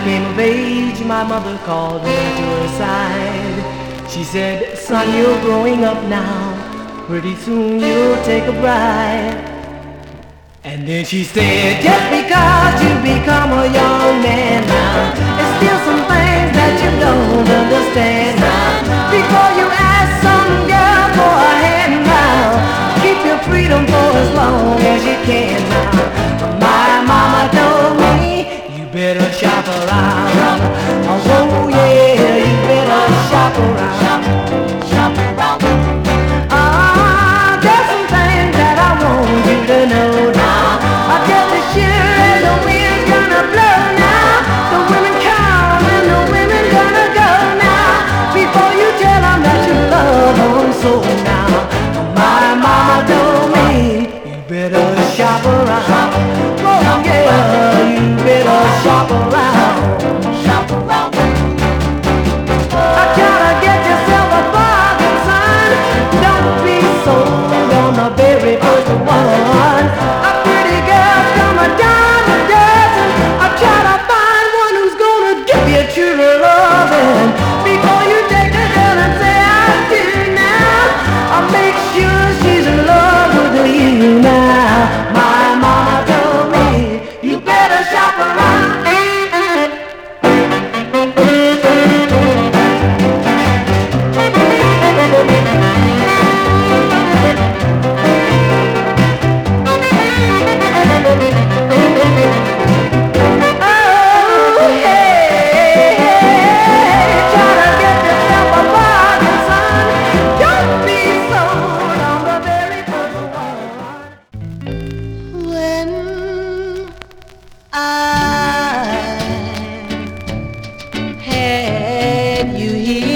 came of age, my mother called me to her side. She said, son, you're growing up now. Pretty soon you'll take a bride. And then she said, just because you become a young man now, there's still some things that you don't understand now. Before you ask some girl for a hand now, keep your freedom for as long as you can now. My mama told me, you better shop around. Oh yeah, you better shop around. Shop around. There's some things that I want you to know now. I guess the sure and the wind's gonna blow now. The women come and the women gonna go now. Before you tell them that you love them so now. My mama told me, you better shop around. Oh yeah, you better shop around. Shop around. I gotta get yourself a bargain, son. Don't be sold on the very first one. A pretty girl's come a dime a dozen. I try to find one who's gonna give you true loving. Before you take the girl and say I do now, I'll make sure she's in love with you now. My mama told me, you better shop around. I had you here.